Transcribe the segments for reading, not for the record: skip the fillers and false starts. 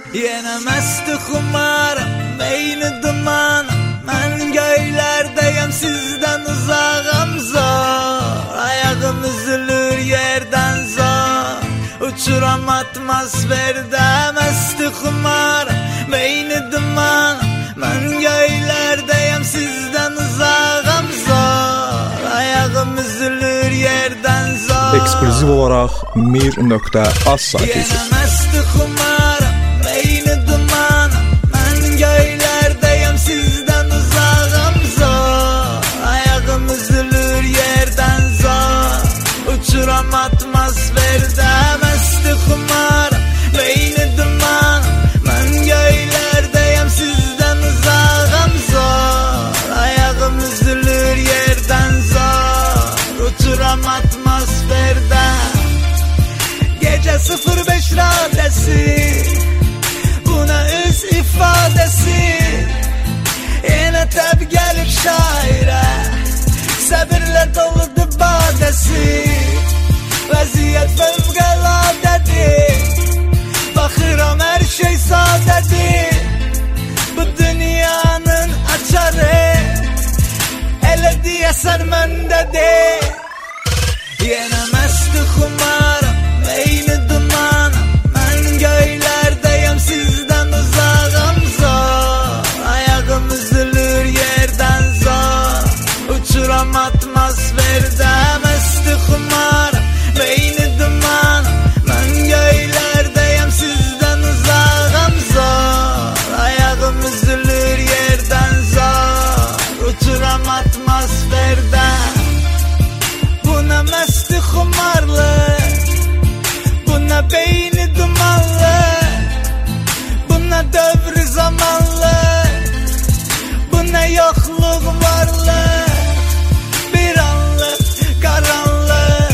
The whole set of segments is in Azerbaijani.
Yenə məsti xumarım, meyni dumanım. Mən göylərdəyəm, sizdən uzağım zor. Ayağım üzülür yerdən zor. Uçuram atmosferdə, məsti xumarım, meyni dumanım. Mən göylərdəyəm, sizdən uzağım zor. Ayağım üzülür yerdən zor. Ekskluziv olaraq Mir.az saytı üçün. Yenə məsti xumarım, meyni dumanım. Mən göylərdəyəm, sizdən uzağım zor. Ayağım üzülür yerdən zor. Uçuram atmosferdə, məsti xumarım, meyni dumanım. Mən göylərdəyəm, sizdən uzağım zor. Ayağım üzülür yerdən zor. Uçuram atmosferdə. Gecə 05 radəsi, buna öz ifadəsi. Yenə təb gəlib şairə, səbirlə doludur badəsi. Vəziyyət fövqələdədir, baxıram hər şey sadədir. Bu dünyanın açarı elə deyəsən məndədir. Yenə məsti xumarım, meyni dumanım. Mən göylərdəyəm, sizdən uzağım zor. Ayağım üzülür yerdən zor. Uçuram atmosferdə, məsti xumarım, meyni dumanım. Mən göylərdəyəm, sizdən uzağım zor. Ayağım üzülür yerdən zor. Uçuram atmosferdə. Buna məsti xumarlıq, buna beyni dumanlıq, buna dövrü zamanlıq, buna yoxluq varlıq. Bir anlıq qaranlıq,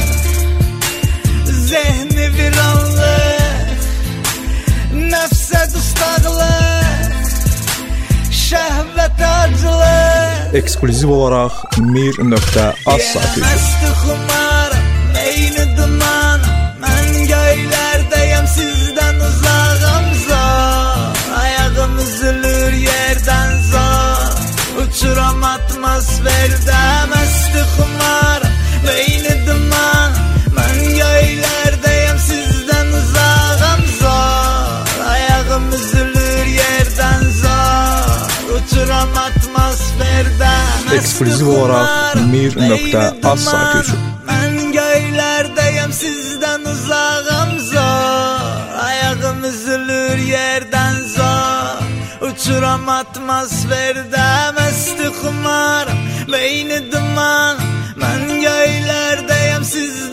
zehni viranlıq, nəfsə dustaqlıq, şəhvət aclıq. Ekskluziv olaraq Mir.az saytı üçün. Məsti xumarım, meyni dumanım. Mən göylərdəyəm, sizdən uzağım zor. Ayağım üzülür yerdən zor. Uçuram atmosferdə, məsti xumarım, meyni dumanım. Mən göylərdəyəm, sizdən uzağım zor. Ayağım üzülür yerdən zor. Uçuram atmosferdə. Ekskluziv olaraq Mir.az saytı üçün. Mən göylərdəyəm, sizdən uzağım zor. Ayağım üzülür yerdən zor. Uçuram atmosferdə, məsti xumarım, meyni dumanım. Mən göylərdəyəm, sizdən